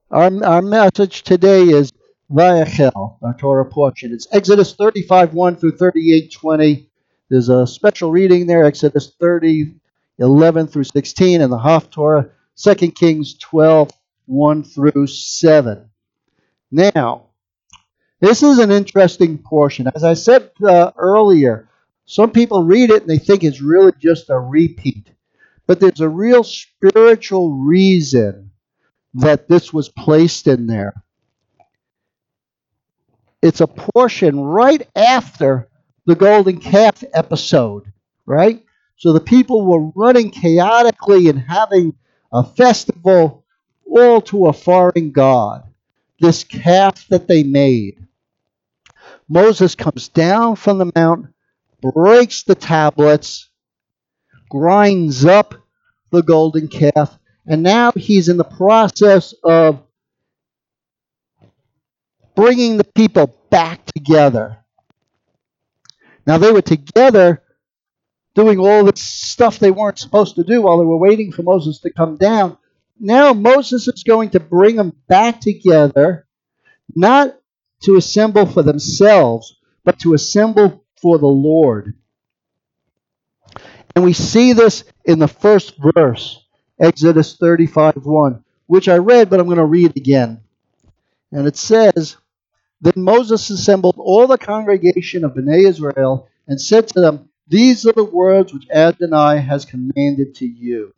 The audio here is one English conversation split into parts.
Our message today is Vayachel, our Torah portion. It's Exodus 35, 1 through 38, 20. There's a special reading there, Exodus 30, 11 through 16, and the Haftorah, 2 Kings 12, 1 through 7. Now, this is an interesting portion. As I said earlier, some people read it and they think it's really just a repeat. But there's a real spiritual reason that this was placed in there. It's a portion right after the golden calf episode, right? So the people were running chaotically and having a festival all to a foreign god, this calf that they made. Moses comes down from the mount, breaks the tablets, grinds up the golden calf, and now he's in the process of bringing the people back together. Now they were together doing all this stuff they weren't supposed to do while they were waiting for Moses to come down. Now Moses is going to bring them back together, not to assemble for themselves, but to assemble for the Lord. And we see this in the first verse, Exodus 35:1, which I read, but I'm going to read again. And it says, Then Moses assembled all the congregation of Bnei Israel and said to them, These are the words which Adonai has commanded to you.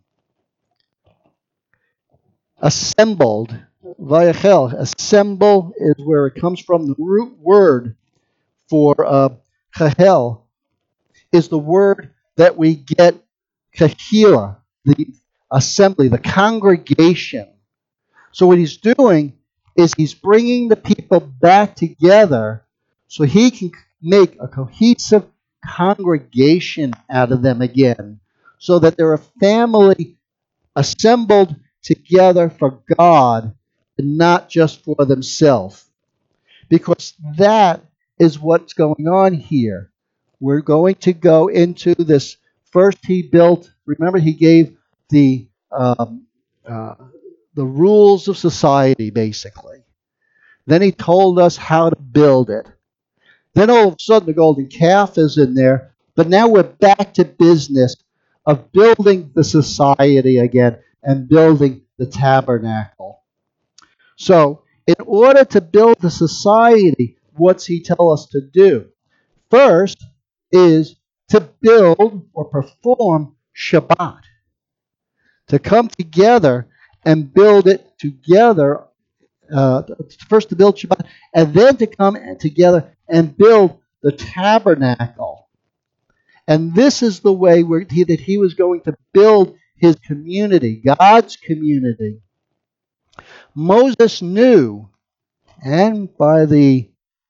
Assembled, vayachel, assemble is where it comes from. The root word for chahel is the word that we get kahila, the assembly, the congregation. So what he's doing is he's bringing the people back together so he can make a cohesive congregation out of them again, so that they're a family assembled together for God and not just for themselves. Because that is what's going on here. We're going to go into this. First, he built, remember, he gave um, uh, the rules of society, basically. Then he told us how to build it. Then all of a sudden the golden calf is in there, but now we're back to business of building the society again and building the tabernacle. So, in order to build the society, what's he tell us to do? First is to build or perform Shabbat, to come together and build it together. First to build Shabbat, and then to come together and build the tabernacle. And this is the way that he was going to build his community, God's community. Moses knew, and by the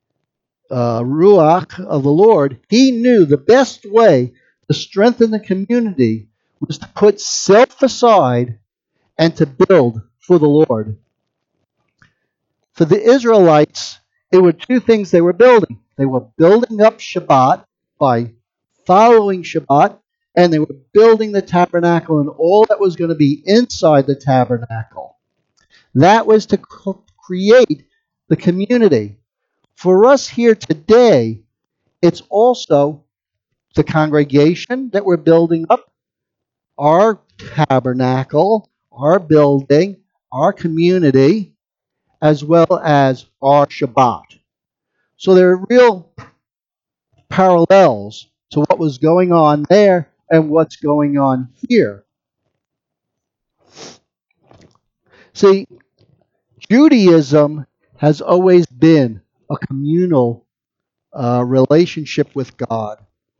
Ruach of the Lord, he knew the best way to strengthen the community was to put self aside and to build for the Lord. For the Israelites, it were two things they were building. They were building up Shabbat by following Shabbat, and they were building the tabernacle and all that was going to be inside the tabernacle. That was to create the community. For us here today, it's also the congregation that we're building up, our tabernacle, our building, our community, as well as our Shabbat. So there are real parallels to what was going on there and what's going on here. See, Judaism has always been a communal relationship with God.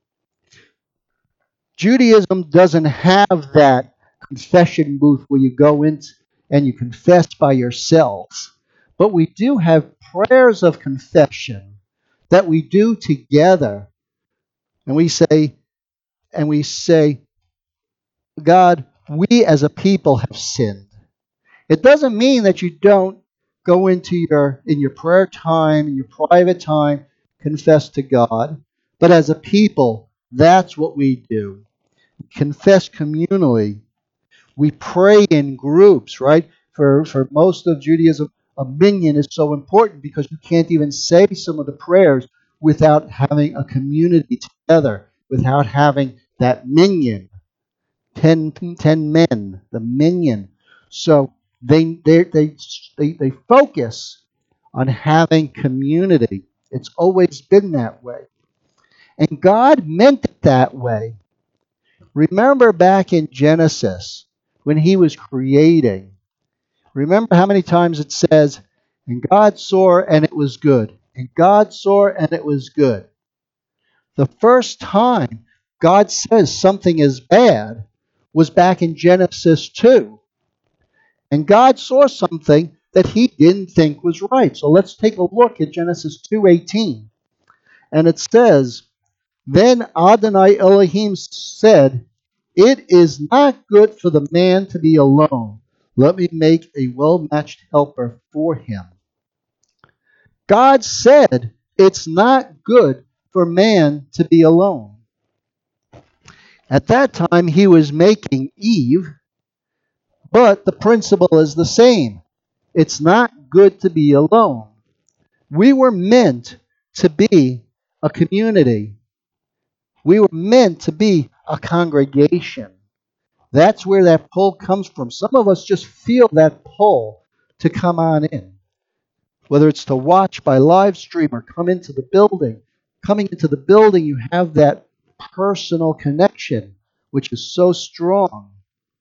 Judaism doesn't have that confession booth where you go in and you confess by yourselves. But we do have prayers of confession that we do together. And we say, God, we as a people have sinned. It doesn't mean that you don't go into in your prayer time, in your private time, confess to God. But as a people, that's what we do. We confess communally. We pray in groups, right? For most of Judaism, a minyan is so important because you can't even say some of the prayers without having a community together, without having that minyan, 10 men, the minyan. So they focus on having community. It's always been that way. And God meant it that way. Remember back in Genesis when he was creating, remember how many times it says, and God saw and it was good. And God saw and it was good. The first time God says something is bad was back in Genesis 2. And God saw something that he didn't think was right. So let's take a look at Genesis 2:18. And it says, Then Adonai Elohim said, It is not good for the man to be alone. Let me make a well-matched helper for him. God said it's not good for man to be alone. At that time, he was making Eve, but the principle is the same. It's not good to be alone. We were meant to be a community. We were meant to be a congregation. That's where that pull comes from. Some of us just feel that pull to come on in, whether it's to watch by live stream or come into the building. Coming into the building, you have that personal connection, which is so strong.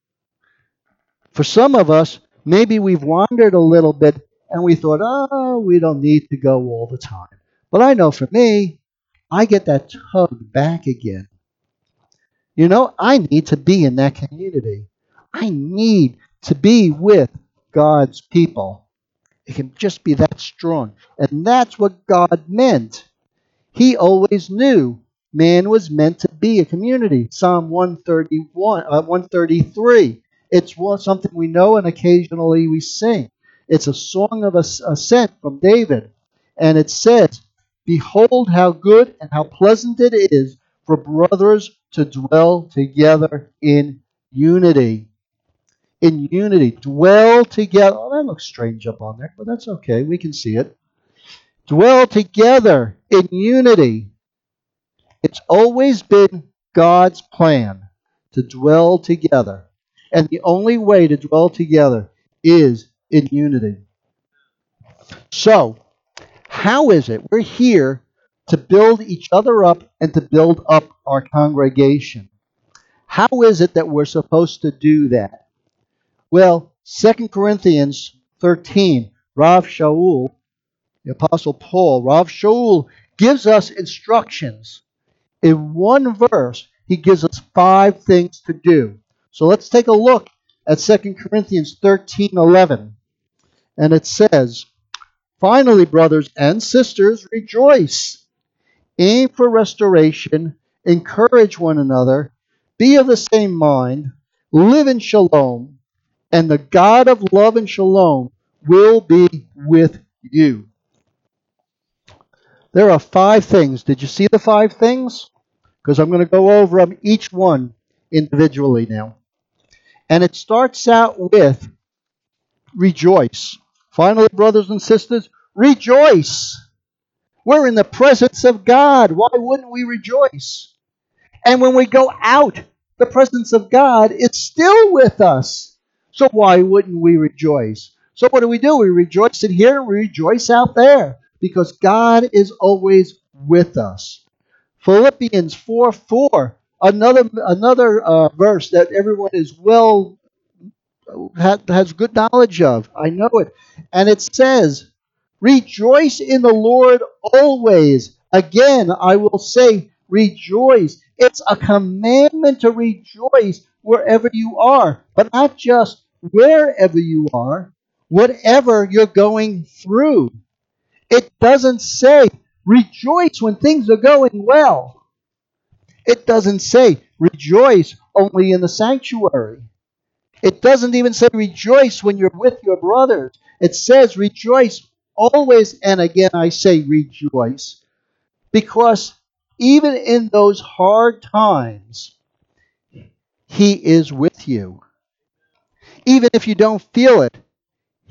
For some of us, maybe we've wandered a little bit and we thought, oh, we don't need to go all the time. But I know for me, I get that tug back again. You know, I need to be in that community. I need to be with God's people. It can just be that strong. And that's what God meant. He always knew man was meant to be a community. Psalm 133. It's something we know and occasionally we sing. It's a song of ascent from David. And it says, Behold how good and how pleasant it is for brothers to dwell together in unity. In unity. Dwell together. Oh, that looks strange up on there, but that's okay. We can see it. Dwell together in unity. It's always been God's plan to dwell together. And the only way to dwell together is in unity. So, how is it? We're here to build each other up and to build up our congregation. How is it that we're supposed to do that? Well, 2 Corinthians 13, Rav Shaul, the Apostle Paul, Rav Shaul gives us instructions. In one verse, he gives us 5 things to do. So let's take a look at 2 Corinthians 13:11. And it says, Finally, brothers and sisters, rejoice. Aim for restoration. Encourage one another. Be of the same mind. Live in shalom. And the God of love and shalom will be with you. There are 5 things. Did you see the 5 things? Because I'm going to go over them each one individually now. And it starts out with rejoice. Finally, brothers and sisters, rejoice. We're in the presence of God. Why wouldn't we rejoice? And when we go out, the presence of God is still with us. So why wouldn't we rejoice? So what do? We rejoice in here and we rejoice out there because God is always with us. Philippians 4:4, another verse that everyone is has good knowledge of. I know it. And it says, Rejoice in the Lord always. Again, I will say, rejoice. It's a commandment to rejoice wherever you are, but not just wherever you are, whatever you're going through. It doesn't say, rejoice when things are going well. It doesn't say, rejoice only in the sanctuary. It doesn't even say rejoice when you're with your brothers. It says rejoice always, and again I say rejoice, because even in those hard times, He is with you. Even if you don't feel it,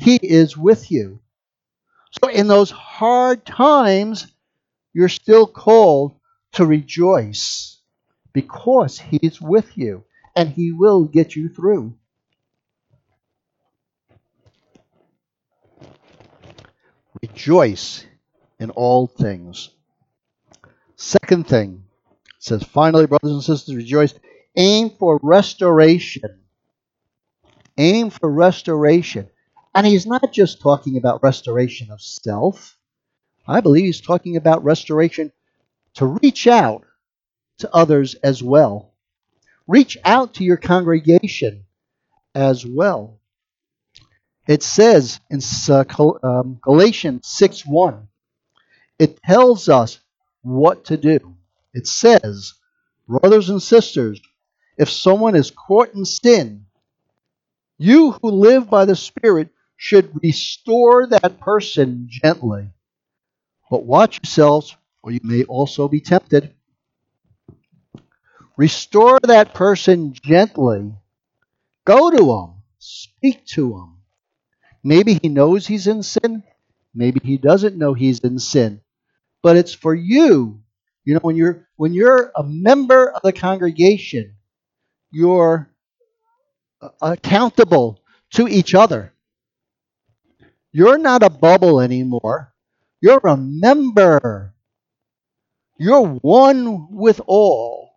He is with you. So in those hard times, you're still called to rejoice because He's with you and He will get you through. Rejoice in all things. Second thing, it says, finally, brothers and sisters, rejoice. Aim for restoration. Aim for restoration. And he's not just talking about restoration of self. I believe he's talking about restoration to reach out to others as well. Reach out to your congregation as well. It says in Galatians 6:1, it tells us what to do. It says, brothers and sisters, if someone is caught in sin, you who live by the Spirit should restore that person gently. But watch yourselves, or you may also be tempted. Restore that person gently. Go to him. Speak to him. Maybe he knows he's in sin. Maybe he doesn't know he's in sin. But it's for you. You know, when you're a member of the congregation, you're accountable to each other. You're not a bubble anymore. You're a member. You're one with all.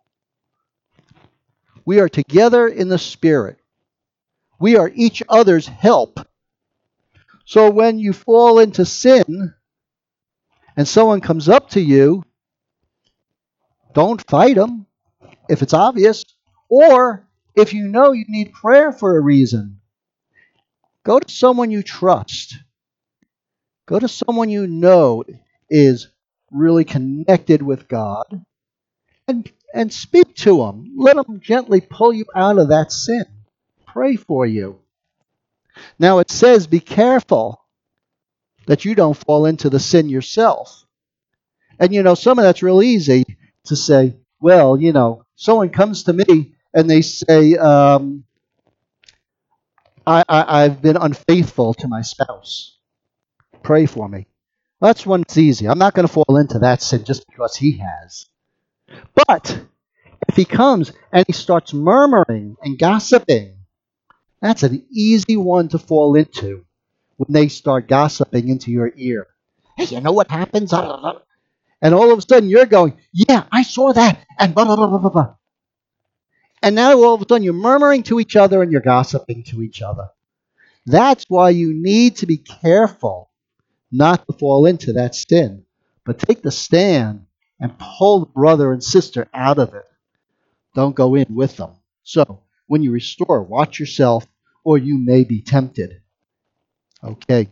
We are together in the Spirit. We are each other's help. So when you fall into sin and someone comes up to you, don't fight them if it's obvious. Or if you know you need prayer for a reason, go to someone you trust. Go to someone you know is really connected with God and speak to them. Let them gently pull you out of that sin. Pray for you. Now it says be careful that you don't fall into the sin yourself. And you know, some of that's real easy to say, well, you know, someone comes to me and they say, I've been unfaithful to my spouse. Pray for me. Well, that's one that's easy. I'm not going to fall into that sin just because he has. But if he comes and he starts murmuring and gossiping, that's an easy one to fall into when they start gossiping into your ear. Hey, you know what happens? And all of a sudden you're going, yeah, I saw that, and blah, blah, blah, blah, blah, blah. And now all of a sudden you're murmuring to each other and you're gossiping to each other. That's why you need to be careful not to fall into that sin, but take the stand and pull the brother and sister out of it. Don't go in with them. So when you restore, watch yourself, or you may be tempted. Okay.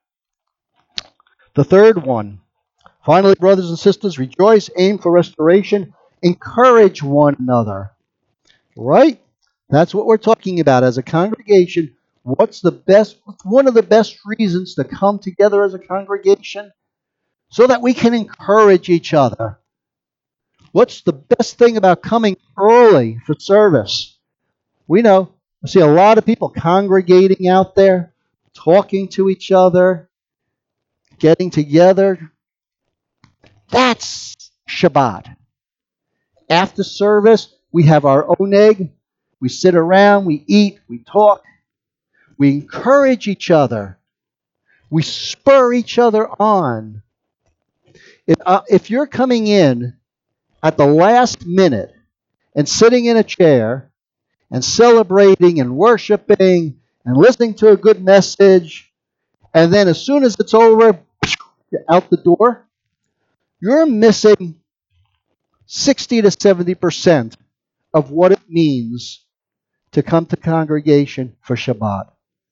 The third one. Finally, brothers and sisters, rejoice, aim for restoration, encourage one another. Right? That's what we're talking about as a congregation. What's one of the best reasons to come together as a congregation? So that we can encourage each other. What's the best thing about coming early for service? We know, I see a lot of people congregating out there, talking to each other, getting together. That's Shabbat. After service, we have our oneg. We sit around, we eat, we talk. We encourage each other. We spur each other on. If you're coming in at the last minute and sitting in a chair and celebrating and worshiping and listening to a good message, and then as soon as it's over, you're out the door, you're missing 60 to 70% of what it means to come to congregation for Shabbat.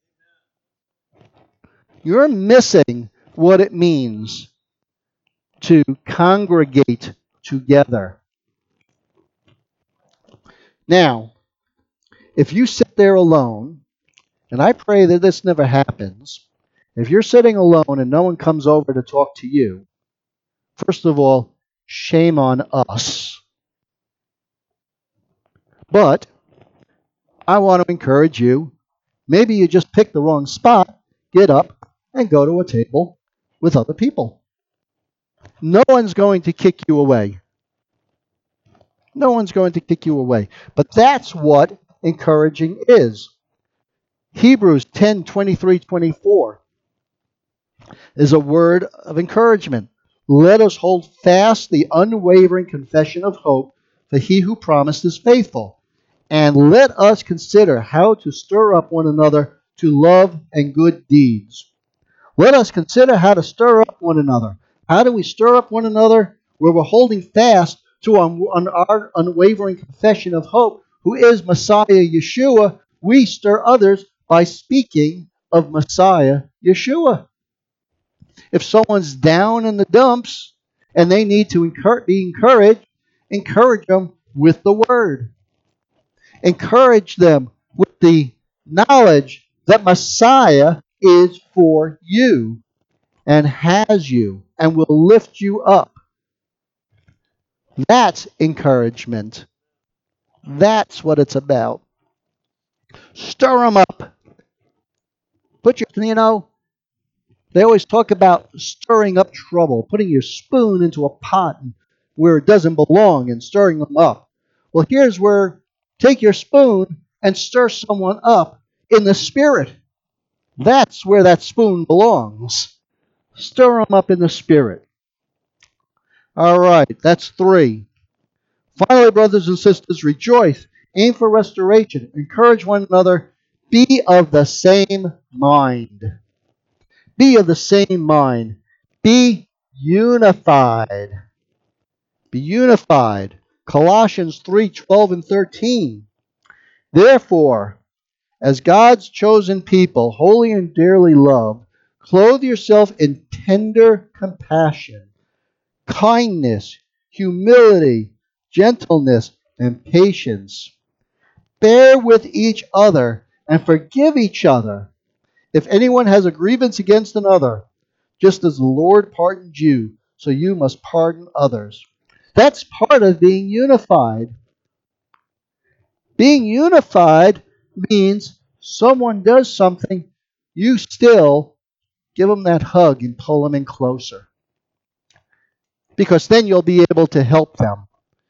You're missing what it means to congregate together. Now, if you sit there alone, and I pray that this never happens, if you're sitting alone and no one comes over to talk to you, first of all, shame on us. But I want to encourage you, maybe you just picked the wrong spot. get up and go to a table with other people. No one's going to kick you away. No one's going to kick you away. But that's what encouraging is. Hebrews 10:23-24 is a word of encouragement. Let us hold fast the unwavering confession of hope, for he who promised is faithful. And let us consider how to stir up one another to love and good deeds. Let us consider how to stir up one another. How do we stir up one another? Where we're holding fast to our unwavering confession of hope, who is Messiah Yeshua. We stir others by speaking of Messiah Yeshua. If someone's down in the dumps and they need to be encouraged, encourage them with the word. Encourage them with the knowledge that Messiah is for you and has you and will lift you up. That's encouragement. That's what it's about. Stir them up. They always talk about stirring up trouble, putting your spoon into a pot where it doesn't belong and stirring them up. Well, here's where take your spoon and stir someone up in the spirit. That's where that spoon belongs. Stir them up in the spirit. All right, that's 3. Finally, brothers and sisters, rejoice. Aim for restoration. Encourage one another. Be of the same mind. Be of the same mind. Be unified. Be unified. Colossians 3:12-13. Therefore, as God's chosen people, holy and dearly loved, clothe yourself in tender compassion, kindness, humility, gentleness, and patience. Bear with each other and forgive each other. If anyone has a grievance against another, just as the Lord pardoned you, so you must pardon others. That's part of being unified. Being unified means someone does something, you still give them that hug and pull them in closer. Because then you'll be able to help them.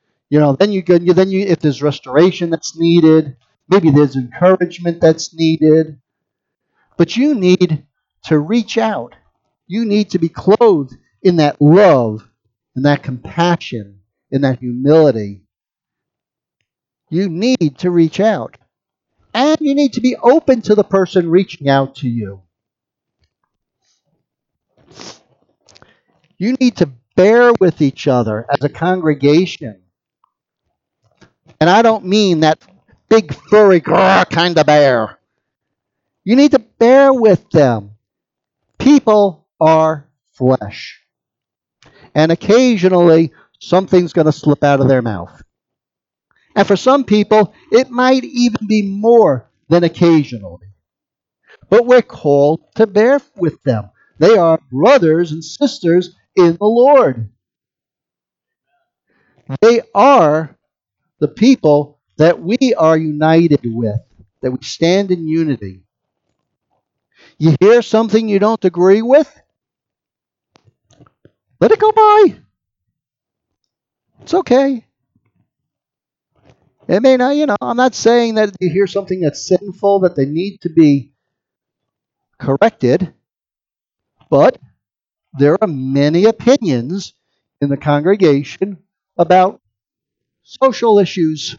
If there's restoration that's needed, maybe there's encouragement that's needed, but you need to reach out. You need to be clothed in that love, in that compassion, in that humility. You need to reach out. And you need to be open to the person reaching out to you. You need to bear with each other as a congregation. And I don't mean that big furry kind of bear. You need to bear with them. People are flesh. And occasionally, something's going to slip out of their mouth. And for some people, it might even be more than occasionally. But we're called to bear with them. They are brothers and sisters in the Lord. They are the people that we are united with, that we stand in unity. You hear something you don't agree with? Let it go by. It's okay. It may not, I'm not saying that you hear something that's sinful, that they need to be corrected, but there are many opinions in the congregation about social issues.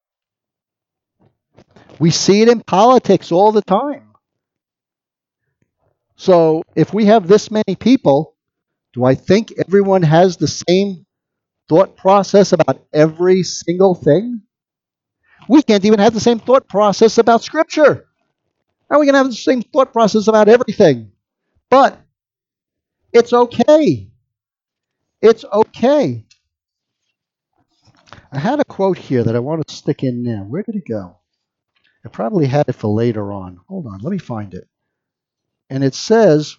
We see it in politics all the time. So if we have this many people, do I think everyone has the same thought process about every single thing? We can't even have the same thought process about Scripture. How are we going to have the same thought process about everything? But it's okay. It's okay. I had a quote here that I want to stick in now. Where did it go? I probably had it for later on. Hold on, let me find it. And it says,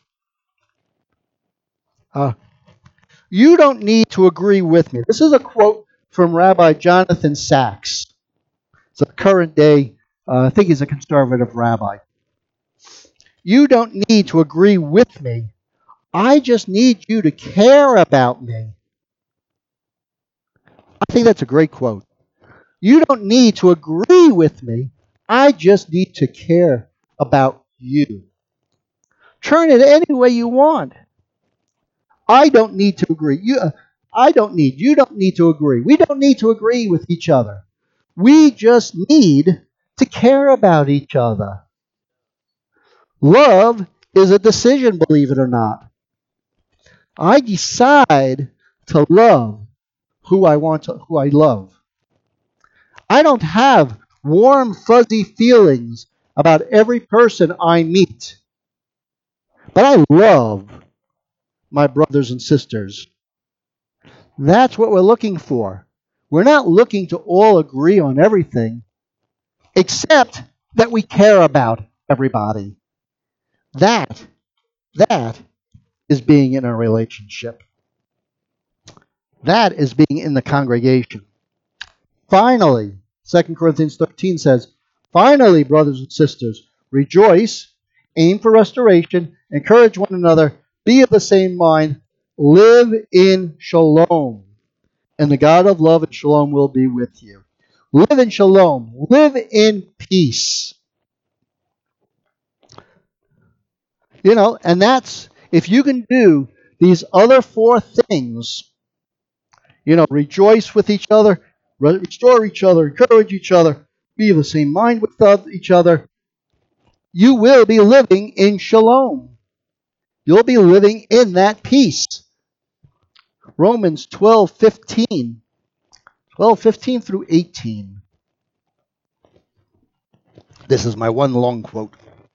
you don't need to agree with me. This is a quote from Rabbi Jonathan Sacks. It's a current day, I think he's a conservative rabbi. You don't need to agree with me. I just need you to care about me. I think that's a great quote. You don't need to agree with me. I just need to care about you. Turn it any way you want. I don't need to agree. You don't need to agree. We don't need to agree with each other. We just need to care about each other. Love is a decision, believe it or not. I decide to love who I love. I don't have warm, fuzzy feelings about every person I meet, but I love my brothers and sisters. That's what we're looking for. We're not looking to all agree on everything, except that we care about everybody. That, that is being in a relationship. That is being in the congregation. Finally, 2 Corinthians 13 says, finally, brothers and sisters, rejoice, aim for restoration, encourage one another, be of the same mind, live in shalom, and the God of love and shalom will be with you. Live in shalom. Live in peace. And that's, if you can do these other four things, rejoice with each other, restore each other, encourage each other, be of the same mind with each other, you will be living in shalom. You'll be living in that peace. Romans 12:15 through 18. This is my one long quote.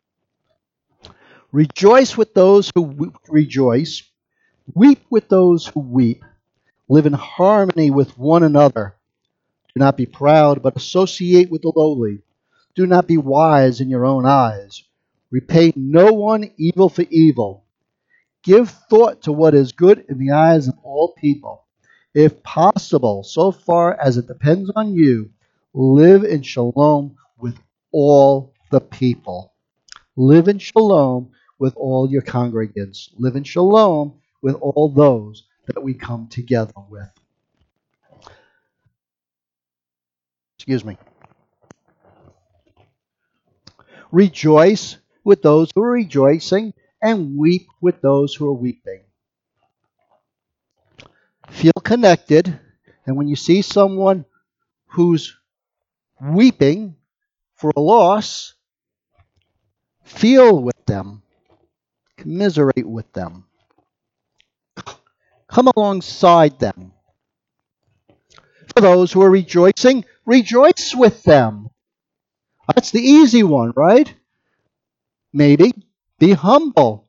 Rejoice with those who rejoice. Weep with those who weep. Live in harmony with one another. Do not be proud, but associate with the lowly. Do not be wise in your own eyes. Repay no one evil for evil. Give thought to what is good in the eyes of all people. If possible, so far as it depends on you, live in shalom with all the people. Live in shalom with all your congregants. Live in shalom with all those that we come together with. Excuse me. Rejoice with those who are rejoicing, and weep with those who are weeping. Feel connected, and when you see someone who's weeping for a loss, feel with them, commiserate with them, come alongside them. For those who are rejoicing, rejoice with them. That's the easy one, right? Maybe be humble.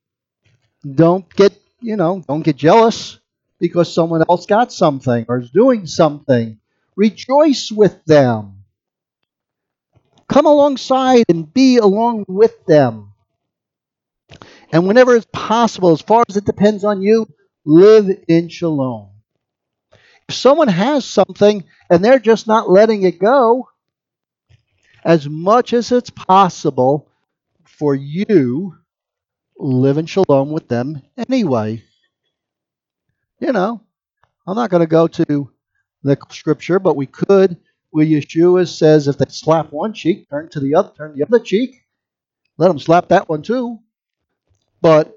Don't get jealous because someone else got something or is doing something. Rejoice with them. Come alongside and be along with them. And whenever it's possible, as far as it depends on you, live in shalom. If someone has something and they're just not letting it go, as much as it's possible for you, live in shalom with them anyway. I'm not going to go to the scripture, but we could, where Yeshua says if they slap one cheek, turn the other cheek. Let them slap that one too. But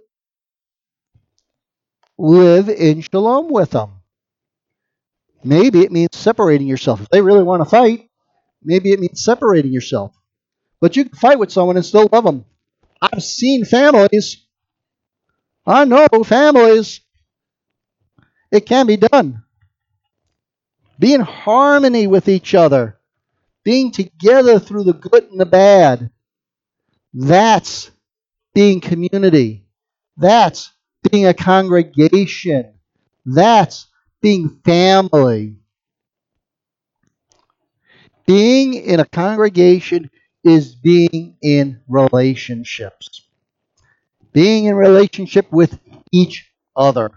live in shalom with them. Maybe it means separating yourself. If they really want to fight, maybe it means separating yourself. But you can fight with someone and still love them. I've seen families. I know families. It can be done. Be in harmony with each other. Being together through the good and the bad. That's being community. That's being a congregation. That's being family. Being in a congregation is being in relationships. Being in relationship with each other.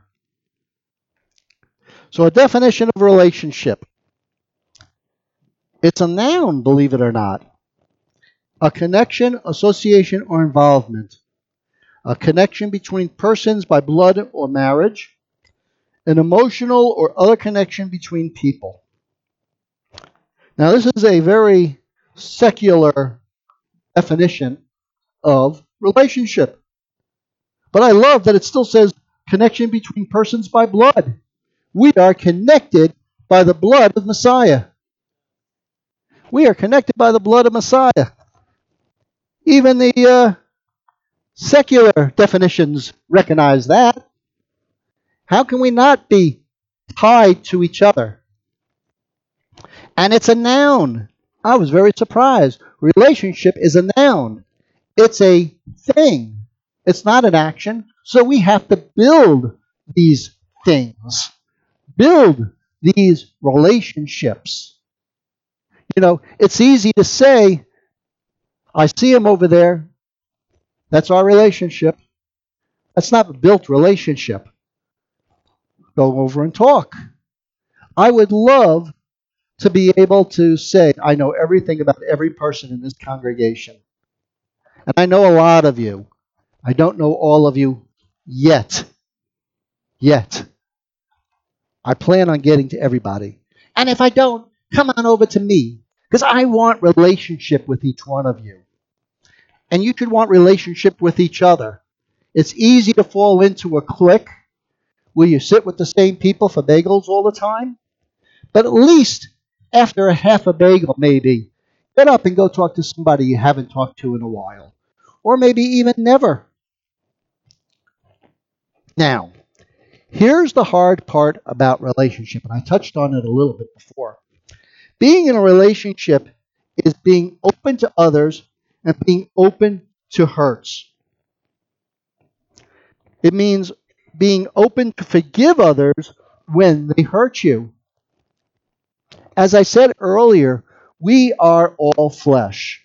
So a definition of relationship. It's a noun, believe it or not. A connection, association, or involvement. A connection between persons by blood or marriage. An emotional or other connection between people. Now, this is a very secular definition of relationship. But I love that it still says connection between persons by blood. We are connected by the blood of Messiah. We are connected by the blood of Messiah. Even the secular definitions recognize that. How can we not be tied to each other? And it's a noun. I was very surprised. Relationship is a noun. It's a thing. It's not an action. So we have to build these things. Build these relationships. You know, it's easy to say, I see him over there. That's our relationship. That's not a built relationship. Go over and talk. I would love to be able to say, I know everything about every person in this congregation. And I know a lot of you. I don't know all of you yet. Yet. I plan on getting to everybody. And if I don't, come on over to me. Because I want relationship with each one of you. And you should want relationship with each other. It's easy to fall into a clique where you sit with the same people for bagels all the time. But at least after a half a bagel, maybe, get up and go talk to somebody you haven't talked to in a while. Or maybe even never. Now, here's the hard part about relationship, and I touched on it a little bit before. Being in a relationship is being open to others and being open to hurts. It means being open to forgive others when they hurt you. As I said earlier, we are all flesh.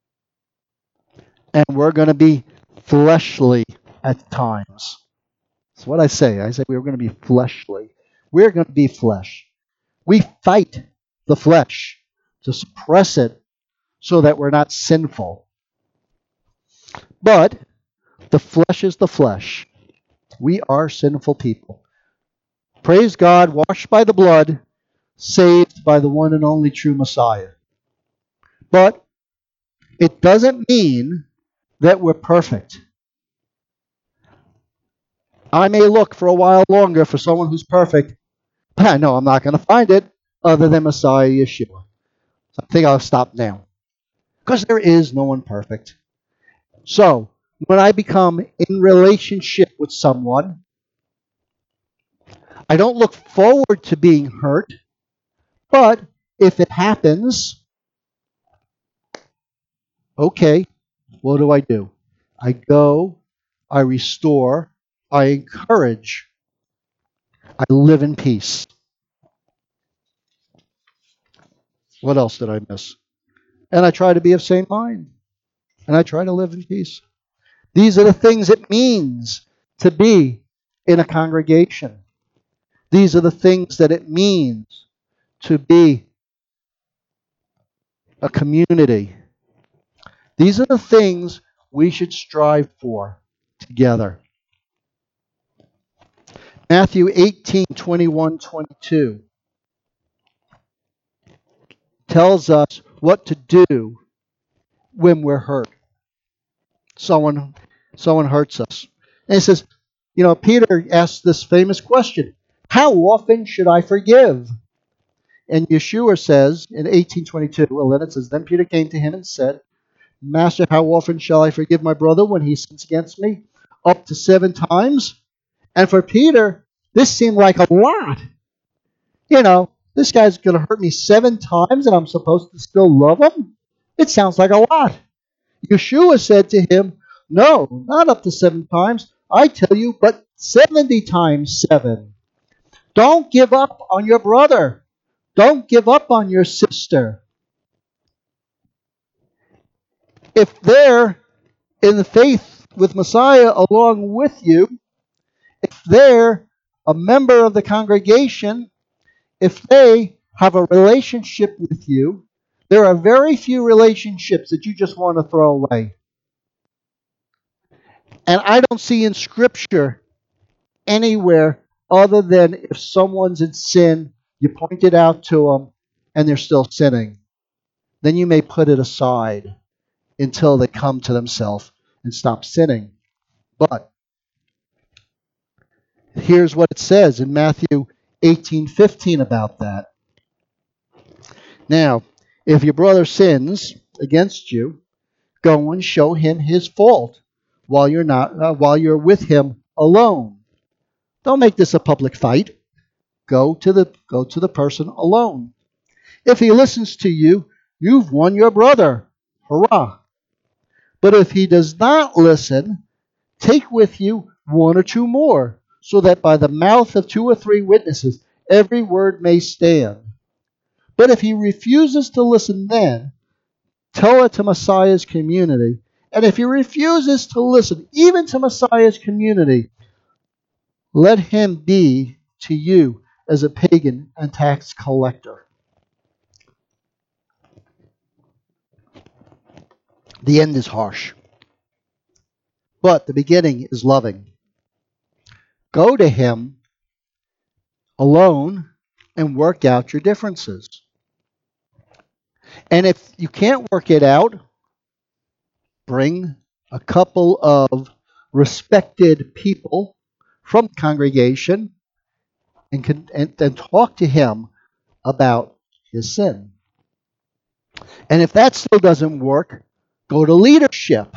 And we're going to be fleshly at times. That's what I say. I say we're going to be fleshly. We're going to be flesh. We fight the flesh to suppress it so that we're not sinful. But the flesh is the flesh. We are sinful people. Praise God, washed by the blood, saved by the one and only true Messiah. But it doesn't mean that we're perfect. I may look for a while longer for someone who's perfect, but I know I'm not going to find it other than Messiah Yeshua. So I think I'll stop now. Because there is no one perfect. So, when I become in relationship with someone, I don't look forward to being hurt, but if it happens, okay, what do? I go, I restore, I encourage, I live in peace. What else did I miss? And I try to be of same mind. And I try to live in peace. These are the things it means to be in a congregation. These are the things that it means to be a community. These are the things we should strive for together. Matthew 18:21-22 tells us what to do when we're hurt. Someone hurts us. And it says, Peter asked this famous question, how often should I forgive? And Yeshua says in 18:22, then it says, then Peter came to him and said, Master, how often shall I forgive my brother when he sins against me? Up to 7 times? And for Peter, this seemed like a lot. This guy's going to hurt me 7 times and I'm supposed to still love him? It sounds like a lot. Yeshua said to him, no, not up to 7 times. I tell you, but 70 times 7. Don't give up on your brother. Don't give up on your sister. If they're in the faith with Messiah along with you, if they're a member of the congregation, if they have a relationship with you, There are very few relationships that you just want to throw away. And I don't see in Scripture anywhere other than if someone's in sin, you point it out to them, and they're still sinning. Then you may put it aside until they come to themselves and stop sinning. But here's what it says in Matthew 18:15 about that. Now, if your brother sins against you, go and show him his fault while you're with him alone. Don't make this a public fight. Go to the person alone. If he listens to you, you've won your brother. Hurrah! But if he does not listen, take with you one or two more, so that by the mouth of two or three witnesses every word may stand. But if he refuses to listen, then tell it to Messiah's community. And if he refuses to listen, even to Messiah's community, let him be to you as a pagan and tax collector. The end is harsh, but the beginning is loving. Go to him alone and work out your differences. And if you can't work it out, bring a couple of respected people from the congregation and talk to him about his sin. And if that still doesn't work, go to leadership.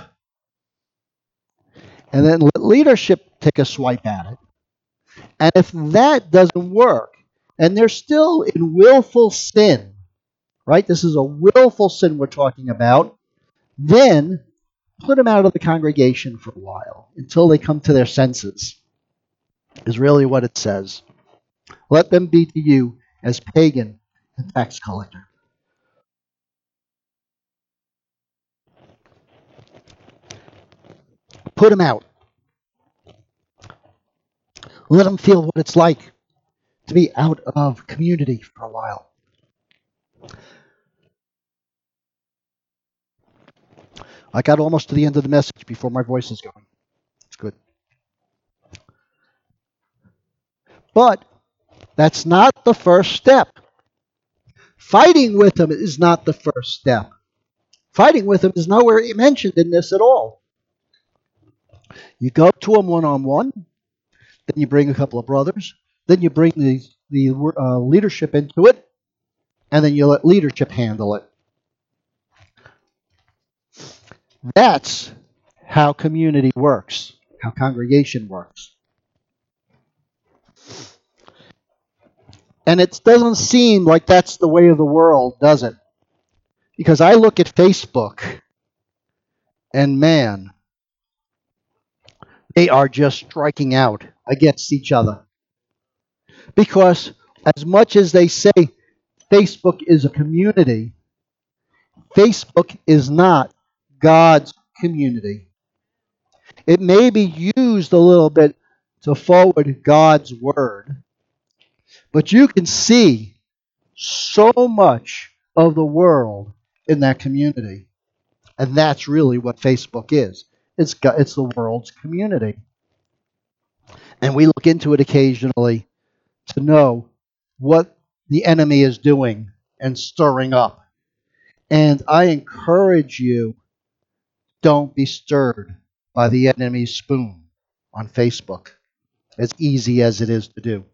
And then let leadership take a swipe at it. And if that doesn't work, and they're still in willful sin, right? This is a willful sin we're talking about. Then put them out of the congregation for a while until they come to their senses, is really what it says. Let them be to you as pagan and tax collector. Put them out. Let them feel what it's like to be out of community for a while. I got almost to the end of the message before my voice is going. It's good. But that's not the first step. Fighting with them is not the first step. Fighting with them is nowhere mentioned in this at all. You go to them one-on-one, then you bring a couple of brothers, then you bring the leadership into it, and then you let leadership handle it. That's how community works, how congregation works. And it doesn't seem like that's the way of the world, does it? Because I look at Facebook, and man, they are just striking out against each other. Because as much as they say Facebook is a community, Facebook is not God's community. It may be used a little bit to forward God's word, but you can see so much of the world in that community. And that's really what Facebook is. It's the world's community. And we look into it occasionally to know what the enemy is doing and stirring up. And I encourage you, don't be stirred by the enemy's spoon on Facebook, as easy as it is to do.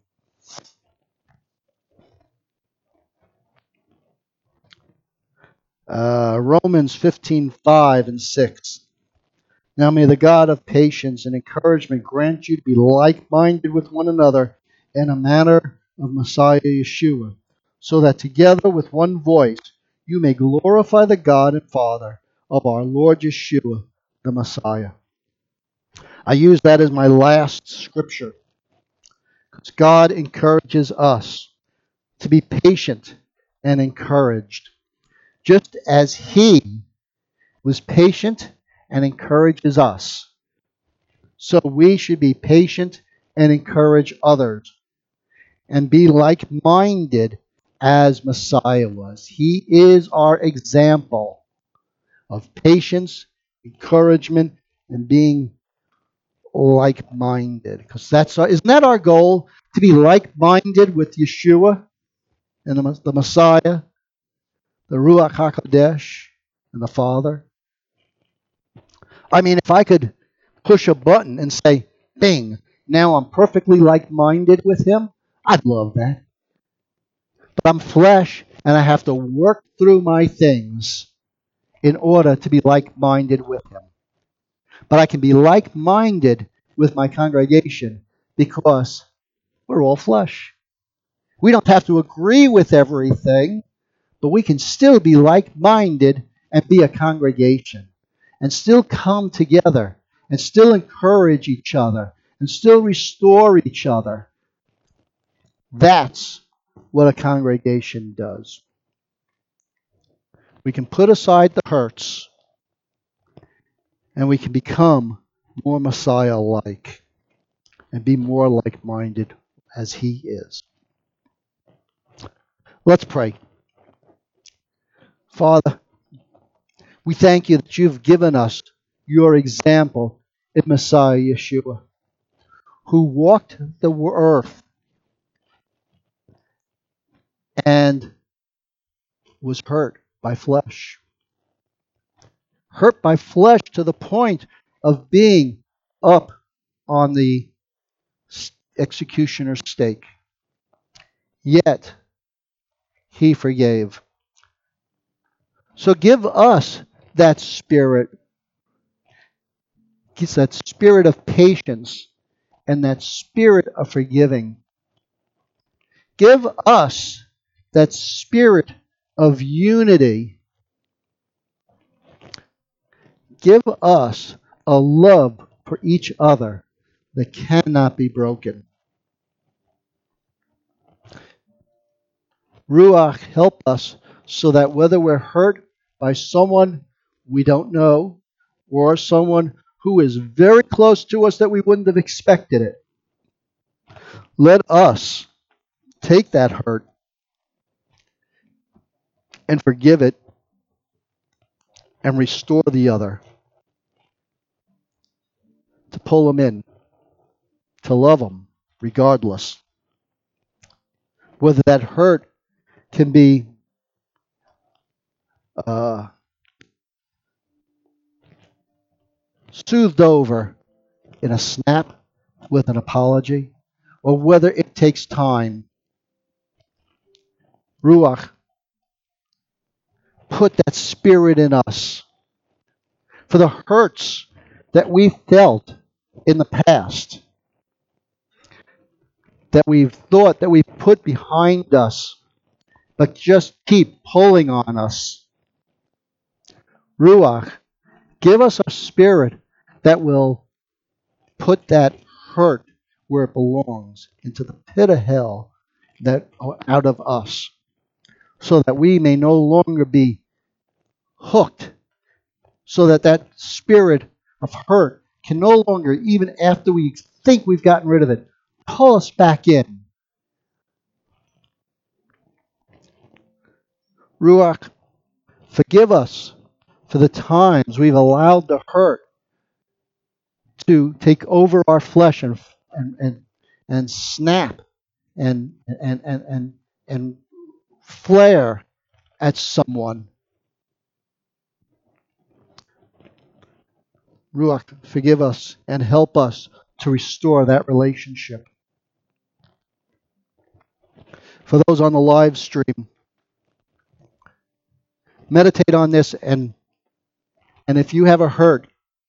Romans 15:5 and 6. Now may the God of patience and encouragement grant you to be like-minded with one another in a manner of Messiah Yeshua, so that together with one voice you may glorify the God and Father of our Lord Yeshua, the Messiah. I use that as my last scripture, because God encourages us to be patient and encouraged, just as He was patient and encourages us. So we should be patient and encourage others and be like-minded as Messiah was. He is our example of patience, encouragement, and being like-minded. Because isn't that our goal? To be like-minded with Yeshua and the Messiah, the Ruach HaKodesh, and the Father. I mean, if I could push a button and say, bing, now I'm perfectly like-minded with him, I'd love that. But I'm flesh, and I have to work through my things in order to be like-minded with him. But I can be like-minded with my congregation because we're all flesh. We don't have to agree with everything, but we can still be like-minded and be a congregation and still come together and still encourage each other and still restore each other. That's what a congregation does. We can put aside the hurts and we can become more Messiah-like and be more like-minded as he is. Let's pray. Father, we thank you that you've given us your example in Messiah Yeshua, who walked the earth and was hurt by flesh. Hurt by flesh to the point of being up on the executioner's stake. Yet, he forgave. So give us that spirit of patience and that spirit of forgiving. Give us that spirit of unity. Give us a love for each other that cannot be broken. Ruach, help us so that whether we're hurt by someone we don't know or someone who is very close to us that we wouldn't have expected it, let us take that hurt and forgive it and restore the other, to pull them in, to love them regardless. Whether that hurt can be soothed over in a snap with an apology, or whether it takes time. Ruach, put that spirit in us for the hurts that we felt in the past, that we've thought that we've put behind us, but just keep pulling on us. Ruach, give us a spirit that will put that hurt where it belongs, into the pit of hell that out of us, so that we may no longer be hooked, so that that spirit of hurt can no longer, even after we think we've gotten rid of it, pull us back in. Ruach, forgive us for the times we've allowed the hurt to take over our flesh and snap and flare at someone. Ruach, forgive us and help us to restore that relationship. For those on the live stream, meditate on this, and if you have a hurt,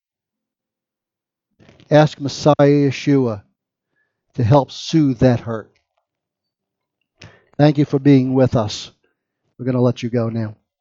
ask Messiah Yeshua to help soothe that hurt. Thank you for being with us. We're going to let you go now.